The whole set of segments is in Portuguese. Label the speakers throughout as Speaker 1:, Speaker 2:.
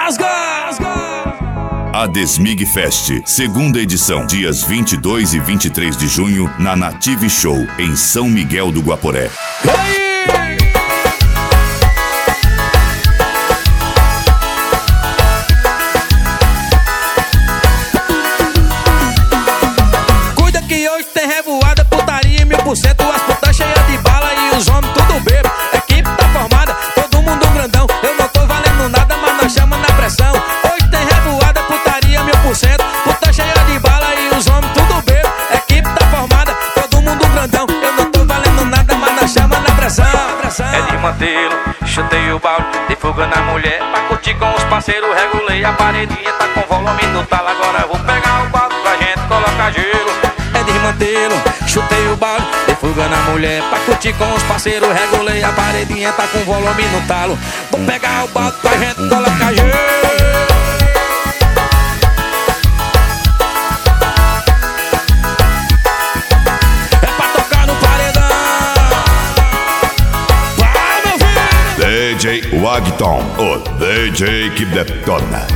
Speaker 1: A Desmig Fest, segunda edição, dias 22 e 23 de junho, na Native Show, em São Miguel do Guaporé.
Speaker 2: Cuida que hoje tem revoada, putaria 1000%, as putas cheias de bala e os homens tudo bebo. Equipe tá formada, todo mundo grandão. Eu não tô valendo nada, mas nós chama na pressão. Hoje tem revoada, putaria 1000%, puta cheia de bala e os homens tudo bebo. Equipe tá formada, todo mundo grandão. Eu não tô valendo nada, mas nós chama na pressão.
Speaker 3: É de mantê-lo, chutei o balde, de fuga na mulher. Pra curtir com os parceiros, regulei a paredinha, tá com volume no talo. Agora eu vou pegar o balde pra gente colocar gelo.
Speaker 2: É desmantelo, chutei o balde, de fuga na mulher. Pra curtir com os parceiros, regulei a paredinha, tá com volume no talo. Vou pegar o balde pra gente colocar gelo. É pra tocar no paredão. Vai, meu filho!
Speaker 1: DJ Wagton, o DJ que detona.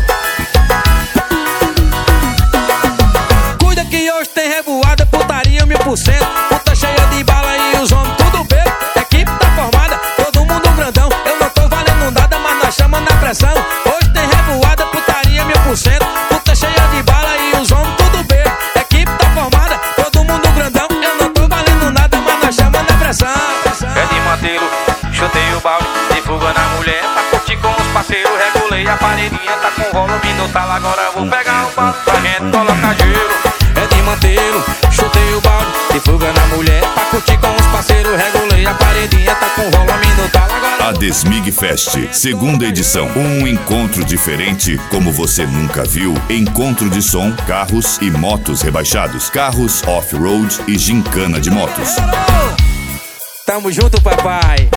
Speaker 2: Cuida que hoje tem revoada, putaria 1000%, puta cheia de bala e os homens tudo bebo. Equipe tá formada, todo mundo grandão. Eu não tô valendo nada, mas nós chama na pressão. Hoje tem revoada, putaria 1000%, puta cheia de bala e os homens tudo bebo. Equipe tá formada, todo mundo grandão. Eu não tô valendo nada, mas nós chama na pressão.
Speaker 3: É de mantê-lo, chutei o balde, de fuga na mulher. Pra curtir com os parceiros, regulei a paredinha, tá com volume no talo. Agora eu vou pegar o balde pra gente colocar gelo.
Speaker 2: É de mantê-lo, chutei o balde, de fuga na mulher. Pra curtir com os parceiros, regulei a paredinha, tá com volume no talo. Agora
Speaker 1: A Desmig Fest, segunda edição. Um encontro diferente como você nunca viu. Encontro de som, carros e motos rebaixados. Carros off-road e gincana de motos.
Speaker 2: tamo junto, papai.